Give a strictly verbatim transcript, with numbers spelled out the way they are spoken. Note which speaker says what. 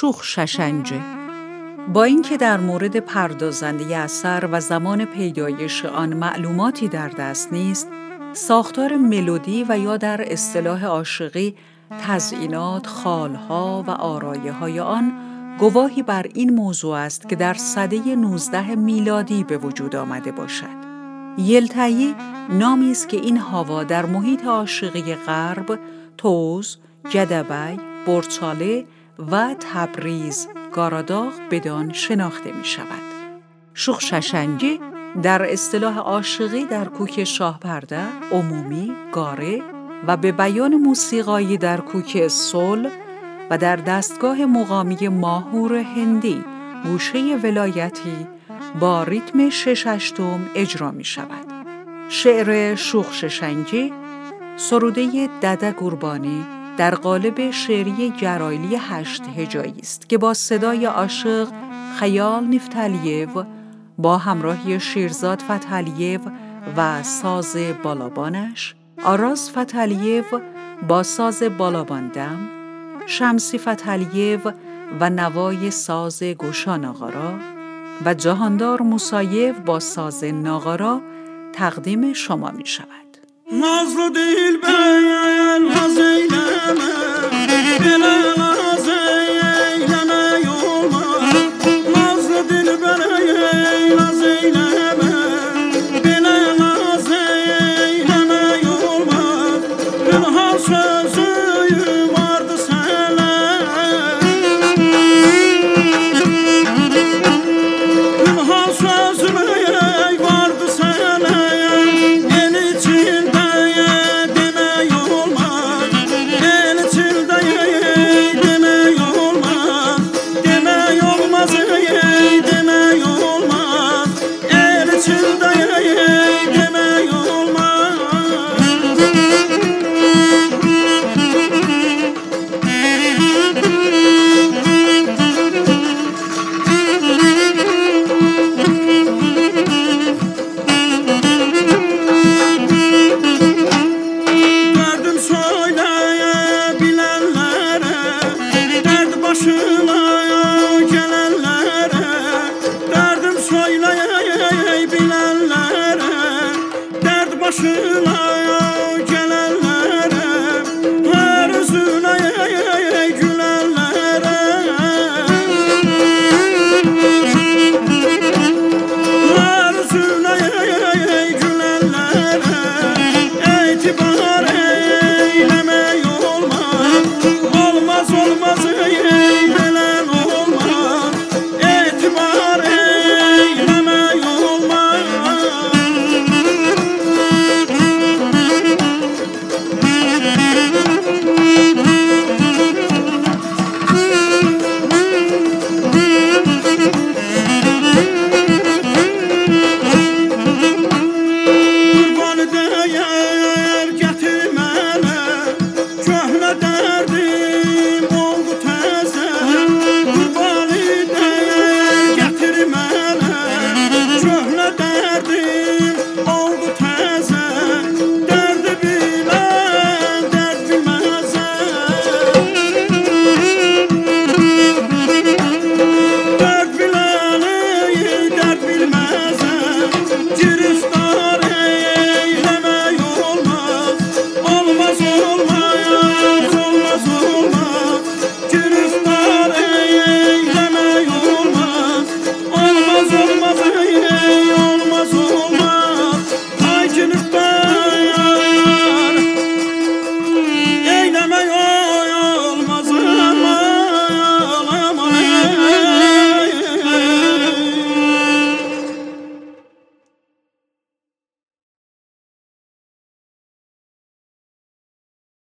Speaker 1: شوخ ششنجه. با اینکه در مورد پردازنده اثر و زمان پیدایش آن معلوماتی در دست نیست، ساختار ملودی و یا در اصطلاح عاشقی تزیینات، خالها و آرایه‌های آن گواهی بر این موضوع است که در سده نوزده میلادی به وجود آمده باشد. یلتایی نامی است که این هوا در محیط عاشقی غرب، توز، گدبی، برچاله و تبریز گاراداغ بدان شناخته می شود. شوخ ششنجه در اصطلاح عاشقی در کوک شاهپرده، عمومی، گاره و به بیان موسیقایی در کوک سول و در دستگاه مقامی ماهور هندی گوشه ولایتی با ریتم شش هشتم اجرا می شود. شعر شوخ ششنجه سروده دده گوربانی در قالب شعری گرایلی هشت هجایی است که با صدای عاشق خیال نفتالیو با همراهی شیرزاد فتحعلیو و ساز بالابانش، آراز فتحعلیو با ساز بالاباندم، شمسی فتحعلیو و نوای ساز گوشا ناقارا و جهاندار موسایو با ساز ناقارا تقدیم شما می شود.
Speaker 2: نازل دل بل ناز ایلمه دل ناز ایلمه یوما نازل دل بل ناز ایلمه دل ناز ایلمه یوما دل ها sözü vardı sana dil ha sözü vardı sana el içinde başına